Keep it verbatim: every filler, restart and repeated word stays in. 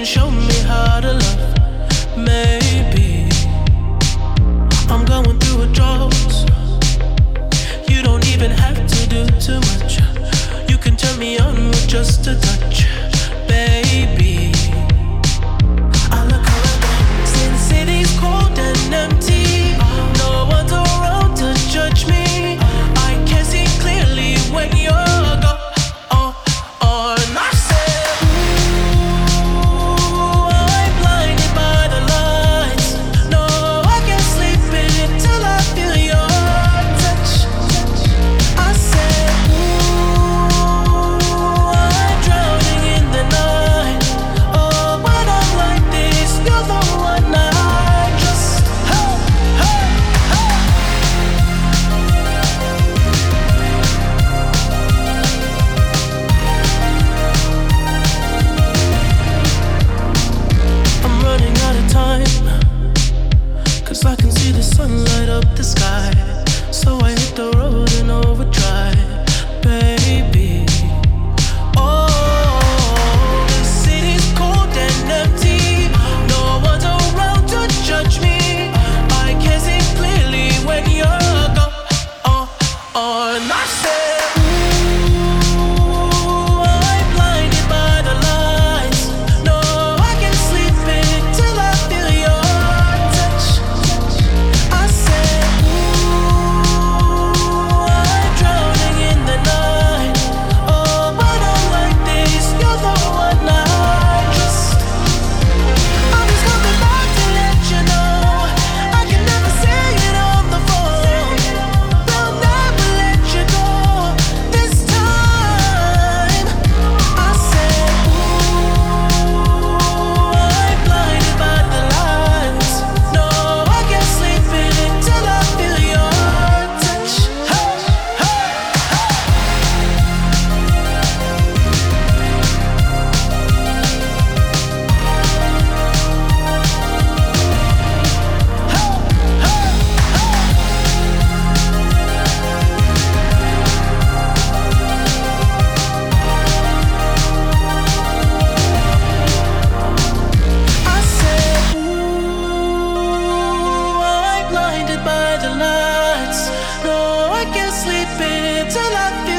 can show me how to love. Maybe I'm going through a drought. You don't even have to do too much. You can turn me on with just a touch, baby. I look around, see the city's cold and empty. No one's around to judge me. I can see clearly when you're gone. Oh, oh, and I said, ooh, I'm blinded by the lights. No, I can't sleep until I feel your touch. I said, ooh, I'm drowning in the night. Oh, when I'm like this, you're the one I trust. Hey, hey, hey. I'm running out of time, 'cause I can see the sun light up the sky. So I hit the road in overdrive, baby. Oh, the city's cold and empty. No one's around to judge me. I can see clearly when you're gone. Oh, oh, and I said, ooh, I'm blinded by the lights. No, I can't sleep until I feel your touch. I said, ooh, I'm drowning in the night. Oh, when I'm like this, you're the one I trust. I'm just coming back to let you know I can never say it on the phone. They'll never let you go this time. I said, ooh, I'm blinded by the lights. No, I can't sleep until I feel your touch. Hey, hey, I said, ooh, I'm blinded by the lights. No, I can't sleep until I feel